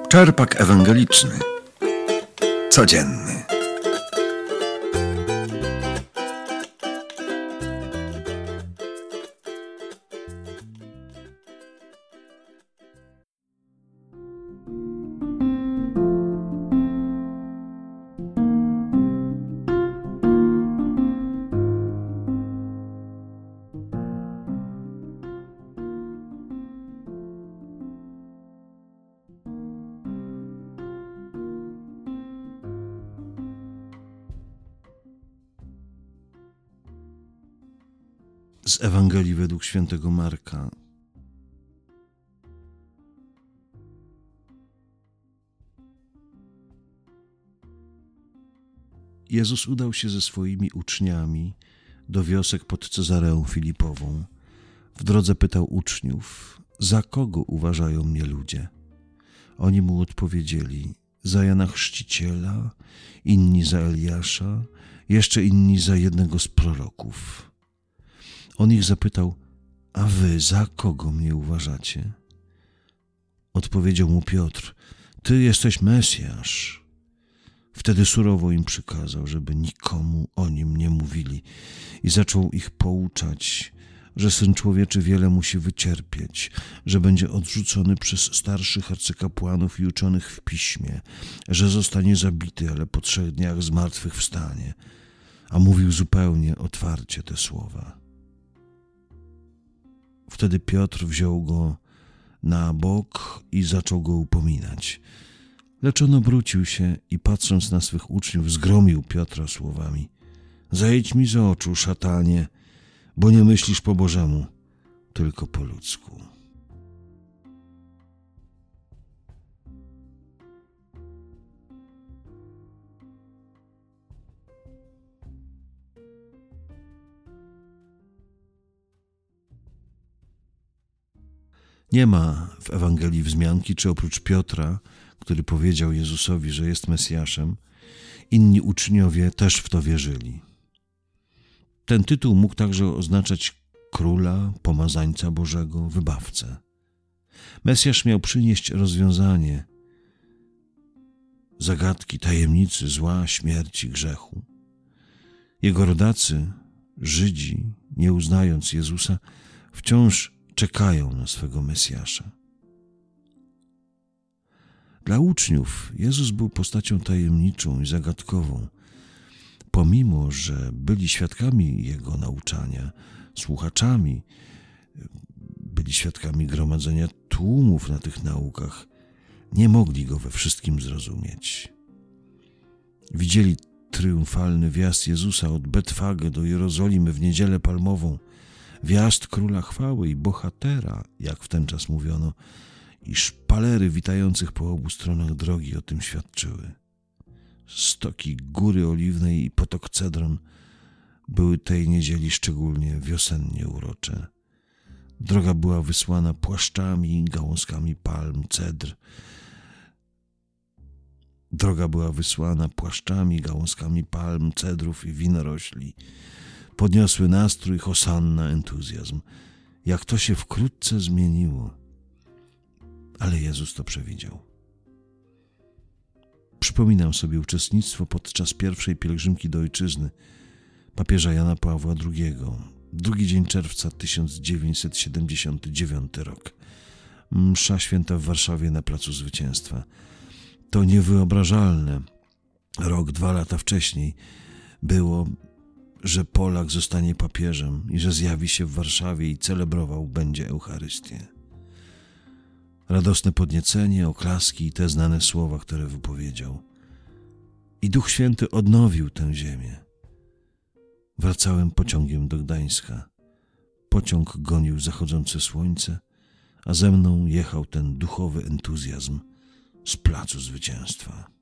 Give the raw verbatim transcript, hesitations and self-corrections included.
Czerpak ewangeliczny. Codzienny. Z Ewangelii według świętego Marka. Jezus udał się ze swoimi uczniami do wiosek pod Cezareą Filipową. W drodze pytał uczniów: za kogo uważają mnie ludzie? Oni mu odpowiedzieli: za Jana Chrzciciela, inni za Eliasza, jeszcze inni za jednego z proroków. On ich zapytał: a wy za kogo mnie uważacie? Odpowiedział mu Piotr: ty jesteś Mesjasz. Wtedy surowo im przykazał, żeby nikomu o nim nie mówili, i zaczął ich pouczać, że Syn Człowieczy wiele musi wycierpieć, że będzie odrzucony przez starszych arcykapłanów i uczonych w piśmie, że zostanie zabity, ale po trzech dniach zmartwychwstanie. A mówił zupełnie otwarcie te słowa. Wtedy Piotr wziął go na bok i zaczął go upominać. Lecz on obrócił się i patrząc na swych uczniów, zgromił Piotra słowami: zejdź mi z oczu, szatanie, bo nie myślisz po Bożemu, tylko po ludzku. Nie ma w Ewangelii wzmianki, czy oprócz Piotra, który powiedział Jezusowi, że jest Mesjaszem, inni uczniowie też w to wierzyli. Ten tytuł mógł także oznaczać króla, pomazańca Bożego, wybawcę. Mesjasz miał przynieść rozwiązanie zagadki, tajemnicy zła, śmierci, grzechu. Jego rodacy, Żydzi, nie uznając Jezusa, wciąż czekają na swego Mesjasza. Dla uczniów Jezus był postacią tajemniczą i zagadkową. Pomimo że byli świadkami Jego nauczania, słuchaczami, byli świadkami gromadzenia tłumów na tych naukach, nie mogli Go we wszystkim zrozumieć. Widzieli triumfalny wjazd Jezusa od Betfage do Jerozolimy w Niedzielę Palmową, wjazd Króla Chwały i bohatera, jak w ten czas mówiono, i szpalery witających po obu stronach drogi o tym świadczyły. Stoki Góry Oliwnej i potok Cedron były tej niedzieli szczególnie wiosennie urocze. Droga była wysłana płaszczami, gałązkami palm, cedr. Droga była wysłana płaszczami, gałązkami palm, cedrów i winorośli. Podniosły nastrój, hosanna, entuzjazm. Jak to się wkrótce zmieniło. Ale Jezus to przewidział. Przypominam sobie uczestnictwo podczas pierwszej pielgrzymki do Ojczyzny papieża Jana Pawła drugiego. Drugi dzień czerwca tysiąc dziewięćset siedemdziesiąty dziewiąty rok. Msza święta w Warszawie na Placu Zwycięstwa. To niewyobrażalne. Rok, dwa lata wcześniej było, że Polak zostanie papieżem i że zjawi się w Warszawie i celebrował będzie Eucharystię. Radosne podniecenie, oklaski i te znane słowa, które wypowiedział. I Duch Święty odnowił tę ziemię. Wracałem pociągiem do Gdańska. Pociąg gonił zachodzące słońce, a ze mną jechał ten duchowy entuzjazm z Placu Zwycięstwa.